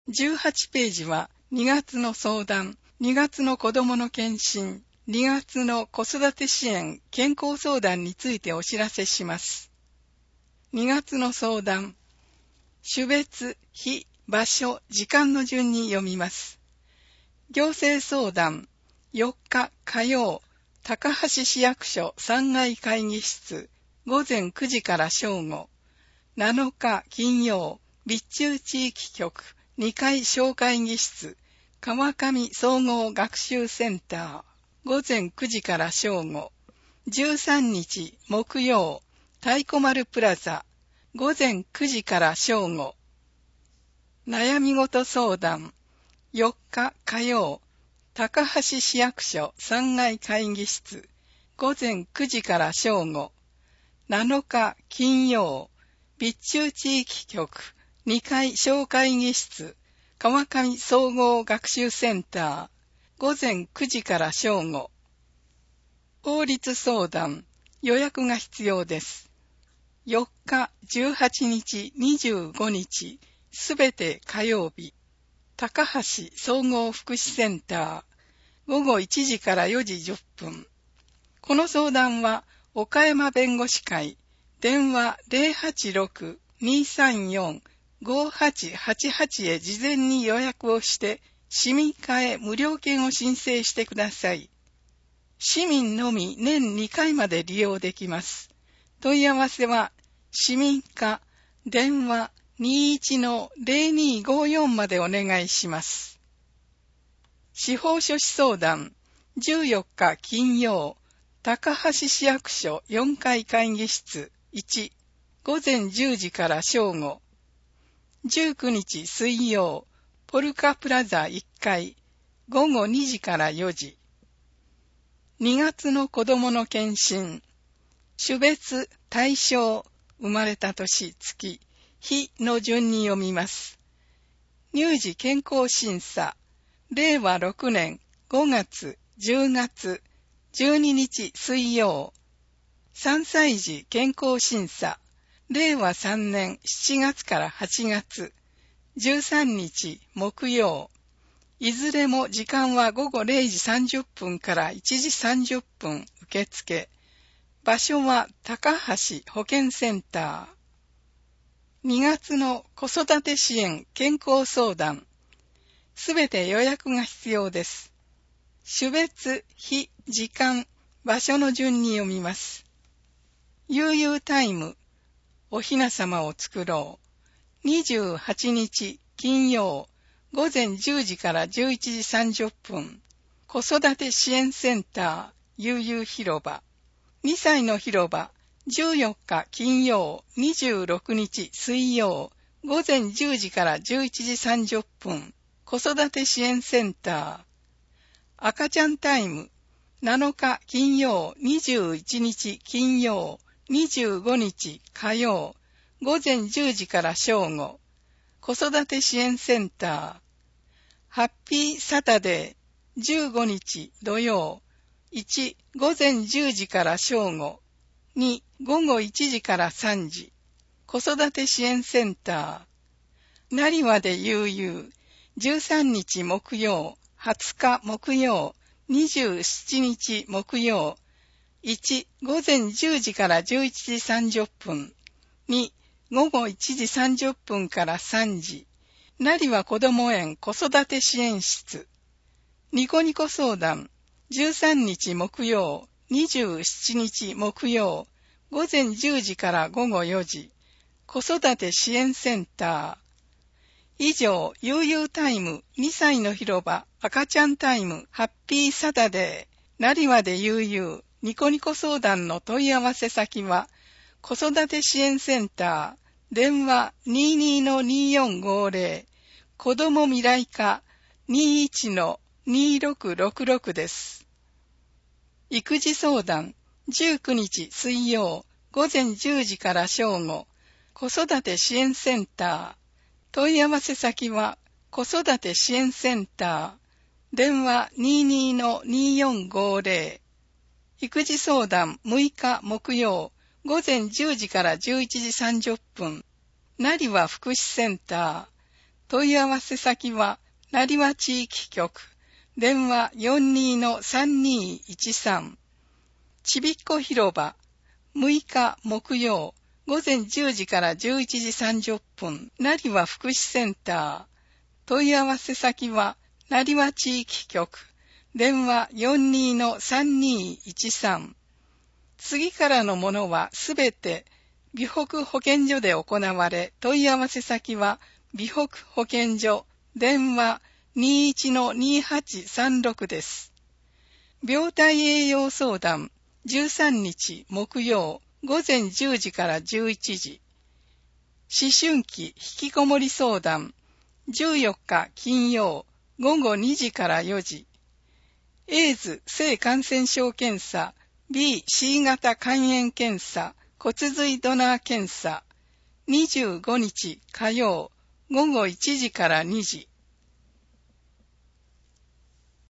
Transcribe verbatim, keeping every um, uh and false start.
じゅうはちページはにがつの相談、にがつの子どもの検診、にがつの子育て支援、健康相談についてお知らせします。にがつの相談、種別、日、場所、時間の順に読みます。行政相談、よっか火曜、高橋市役所さんがい会議室、ごぜんくじから正午。なのか金曜、備中地域局にかい小会議室、川上総合学習センター、ごぜんくじから正午。じゅうさんにち木曜、太鼓丸プラザ、ごぜんくじから正午。悩み事相談、よっか火曜、高橋市役所さんがい会議室、ごぜんくじから正午。なのか金曜、備中地域局にかい小会議室、川上総合学習センター、ごぜんくじから正午。法律相談、予約が必要です。よっか、じゅうはちにち、にじゅうごにち、すべて火曜日。高橋総合福祉センター、ごごいちじからよじじゅっぷん。この相談は、岡山弁護士会、電話 ゼロはちろく にーさんよん ごはちはちはち へ事前に予約をして、市民課へ無料券を申請してください。市民のみ年にかいまで利用できます。問い合わせは、市民課、電話 にーいちのゼロにーごよん までお願いします。司法書士相談、じゅうよっか金曜、高橋市役所よんかい会議室いち、ごぜんじゅうじから正午。じゅうくにち水曜、ポルカプラザいっかい、ごごにじからよじ。にがつの子どもの検診、種別、対象、生まれた年、月、日の順に読みます。乳児健康審査、れいわろくねんごがつ、じゅうがつ、じゅうににち水曜。さんさい児健康審査、れいわさんねんしちがつからはちがつ、じゅうさんにち木曜。いずれも時間はごごれいじさんじゅっぷんからいちじさんじゅっぷん受付。場所は高橋保健センター。にがつの子育て支援健康相談。すべて予約が必要です。種別、日、時間、場所の順に読みます。悠々タイム、おひなさまを作ろう。にじゅうはちにち金曜、ごぜんじゅうじからじゅういちじさんじゅっぷん。子育て支援センター、悠々広場。にさいの広場、じゅうよっか金曜、にじゅうろくにち水曜、ごぜんじゅうじからじゅういちじさんじゅっぷん。子育て支援センター。赤ちゃんタイム、なのか金曜、にじゅういちにち金曜、にじゅうごにち火曜、ごぜんじゅうじから正午。子育て支援センター。ハッピーサタデー、じゅうごにち土曜。いち、ごぜんじゅうじから正午。に、ごごいちじからさんじ。子育て支援センター。なにわで悠々。じゅうさんにち木曜。はつか木曜。にじゅうしちにち木曜。いち、ごぜんじゅうじからじゅういちじさんじゅっぷん。に、ごごいちじさんじゅっぷんからさんじ。なりわこども園子育て支援室。ニコニコ相談。じゅうさんにち木曜。にじゅうしちにち木曜。ごぜんじゅうじからごごよじ。子育て支援センター。以上、悠々タイム、にさいの広場、赤ちゃんタイム、ハッピーサタデー、なりわで悠々、ニコニコ相談の問い合わせ先は、子育て支援センター、電話 にじゅうにのにーよんごーぜろ、子ども未来課 にじゅういちのにーろくろくろく です。育児相談、じゅうくにち水曜、ごぜんじゅうじから正午、子育て支援センター、問い合わせ先は、子育て支援センター、電話 にじゅうにのにーよんごーぜろ、育児相談むいか木曜、ごぜんじゅうじからじゅういちじさんじゅっぷん、なりわ福祉センター、 問い合わせ先は、成羽地域局、電話 よんにーさんにーいちさん。ちびっこ広場、むいか木曜、午前じゅうじからじゅういちじさんじゅっぷん、成羽福祉センター。問い合わせ先は、成羽地域局、電話 よんにーさんにーいちさん。次からのものはすべて、美北保健所で行われ、問い合わせ先は、美北保健所、電話 にーいちのにーはちさんろく です。病態栄養相談、じゅうさんにち木曜、午前じゅうじからじゅういちじ。思春期引きこもり相談、じゅうよっか金曜、午後にじからよじ。エイズ性感染症検査、B、C 型肝炎検査、骨髄ドナー検査、にじゅうごにち火曜、午後いちじからにじ。